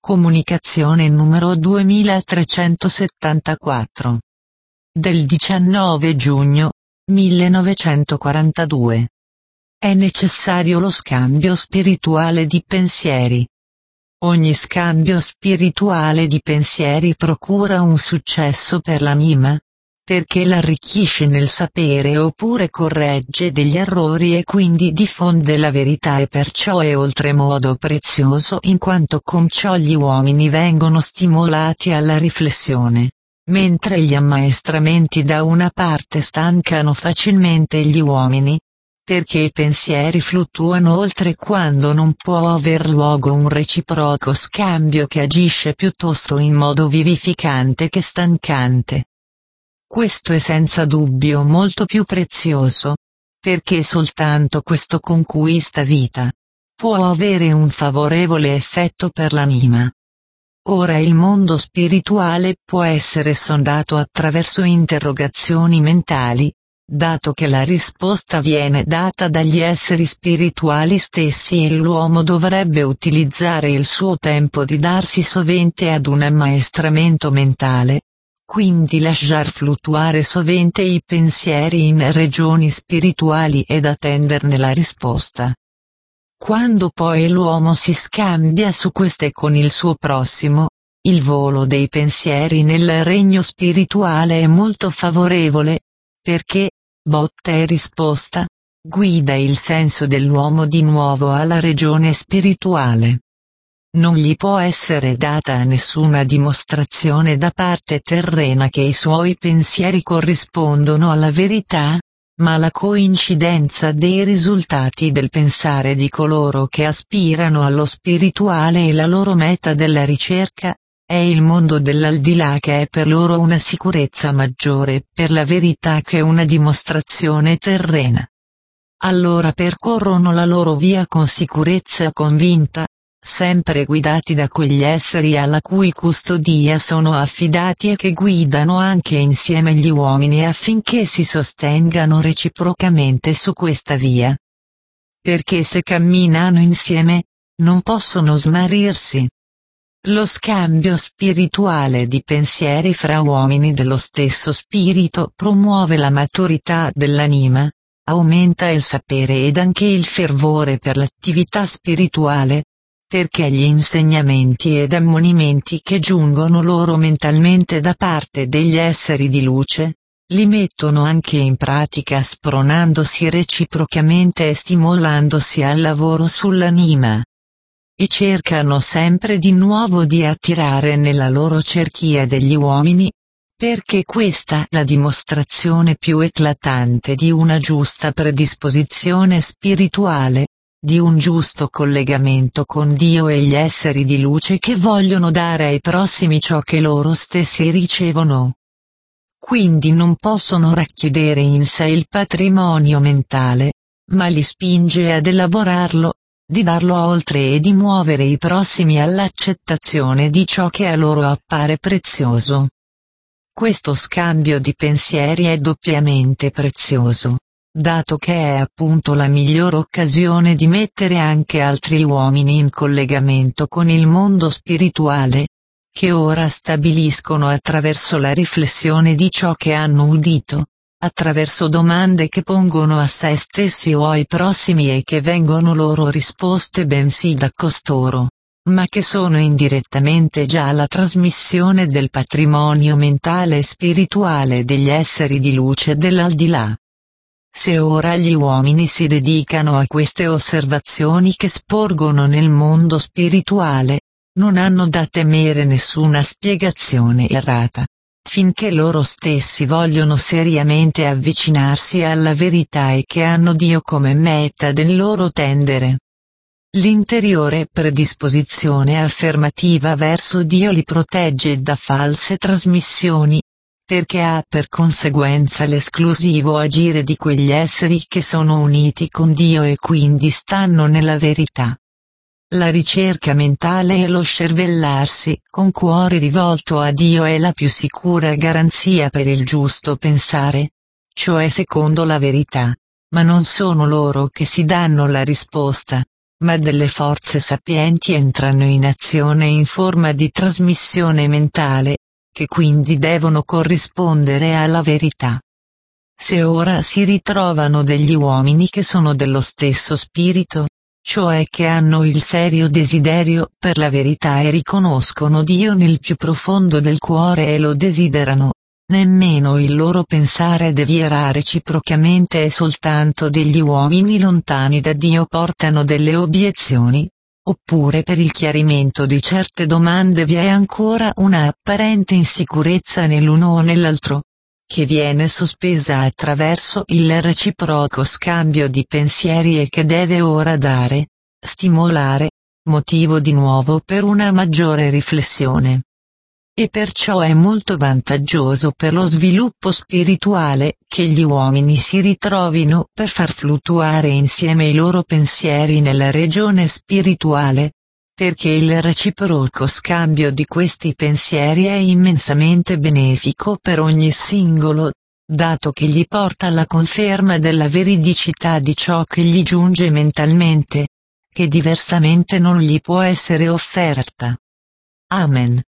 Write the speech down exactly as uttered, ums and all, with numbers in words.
Comunicazione numero duemilatrecentosettantaquattro. Del diciannove giugno millenovecentoquarantadue. È necessario lo scambio spirituale di pensieri. Ogni scambio spirituale di pensieri procura un successo per l'anima, perché l'arricchisce nel sapere oppure corregge degli errori e quindi diffonde la verità, e perciò è oltremodo prezioso in quanto con ciò gli uomini vengono stimolati alla riflessione, mentre gli ammaestramenti da una parte stancano facilmente gli uomini, perché i pensieri fluttuano oltre quando non può aver luogo un reciproco scambio che agisce piuttosto in modo vivificante che stancante. Questo è senza dubbio molto più prezioso, perché soltanto questo conquista vita, può avere un favorevole effetto per l'anima. Ora il mondo spirituale può essere sondato attraverso interrogazioni mentali, dato che la risposta viene data dagli esseri spirituali stessi e l'uomo dovrebbe utilizzare il suo tempo di darsi sovente ad un ammaestramento mentale, quindi lasciar fluttuare sovente i pensieri in regioni spirituali ed attenderne la risposta. Quando poi l'uomo si scambia su queste con il suo prossimo, il volo dei pensieri nel regno spirituale è molto favorevole, perché, botta e risposta, guida il senso dell'uomo di nuovo alla regione spirituale. Non gli può essere data nessuna dimostrazione da parte terrena che i suoi pensieri corrispondono alla verità, ma la coincidenza dei risultati del pensare di coloro che aspirano allo spirituale e la loro meta della ricerca, è il mondo dell'aldilà, che è per loro una sicurezza maggiore per la verità che una dimostrazione terrena. Allora percorrono la loro via con sicurezza convinta, sempre guidati da quegli esseri alla cui custodia sono affidati e che guidano anche insieme gli uomini affinché si sostengano reciprocamente su questa via. Perché se camminano insieme, non possono smarrirsi. Lo scambio spirituale di pensieri fra uomini dello stesso spirito promuove la maturità dell'anima, aumenta il sapere ed anche il fervore per l'attività spirituale, perché gli insegnamenti ed ammonimenti che giungono loro mentalmente da parte degli esseri di luce, li mettono anche in pratica spronandosi reciprocamente e stimolandosi al lavoro sull'anima. E cercano sempre di nuovo di attirare nella loro cerchia degli uomini, perché questa è la dimostrazione più eclatante di una giusta predisposizione spirituale, di un giusto collegamento con Dio e gli esseri di luce che vogliono dare ai prossimi ciò che loro stessi ricevono. Quindi non possono racchiudere in sé il patrimonio mentale, ma li spinge ad elaborarlo, di darlo oltre e di muovere i prossimi all'accettazione di ciò che a loro appare prezioso. Questo scambio di pensieri è doppiamente prezioso, dato che è appunto la miglior occasione di mettere anche altri uomini in collegamento con il mondo spirituale, che ora stabiliscono attraverso la riflessione di ciò che hanno udito, attraverso domande che pongono a sé stessi o ai prossimi e che vengono loro risposte bensì da costoro, ma che sono indirettamente già la trasmissione del patrimonio mentale e spirituale degli esseri di luce dell'aldilà. Se ora gli uomini si dedicano a queste osservazioni che sporgono nel mondo spirituale, non hanno da temere nessuna spiegazione errata, finché loro stessi vogliono seriamente avvicinarsi alla verità e che hanno Dio come meta del loro tendere. L'interiore predisposizione affermativa verso Dio li protegge da false trasmissioni, perché ha per conseguenza l'esclusivo agire di quegli esseri che sono uniti con Dio e quindi stanno nella verità. La ricerca mentale e lo scervellarsi con cuore rivolto a Dio è la più sicura garanzia per il giusto pensare, cioè secondo la verità, ma non sono loro che si danno la risposta, ma delle forze sapienti entrano in azione in forma di trasmissione mentale, che quindi devono corrispondere alla verità. Se ora si ritrovano degli uomini che sono dello stesso spirito, cioè che hanno il serio desiderio per la verità e riconoscono Dio nel più profondo del cuore e lo desiderano, nemmeno il loro pensare devierà reciprocamente e soltanto degli uomini lontani da Dio portano delle obiezioni, oppure per il chiarimento di certe domande vi è ancora una apparente insicurezza nell'uno o nell'altro, che viene sospesa attraverso il reciproco scambio di pensieri e che deve ora dare, stimolare, motivo di nuovo per una maggiore riflessione. E perciò è molto vantaggioso per lo sviluppo spirituale che gli uomini si ritrovino per far fluttuare insieme i loro pensieri nella regione spirituale, perché il reciproco scambio di questi pensieri è immensamente benefico per ogni singolo, dato che gli porta alla conferma della veridicità di ciò che gli giunge mentalmente, che diversamente non gli può essere offerta. Amen.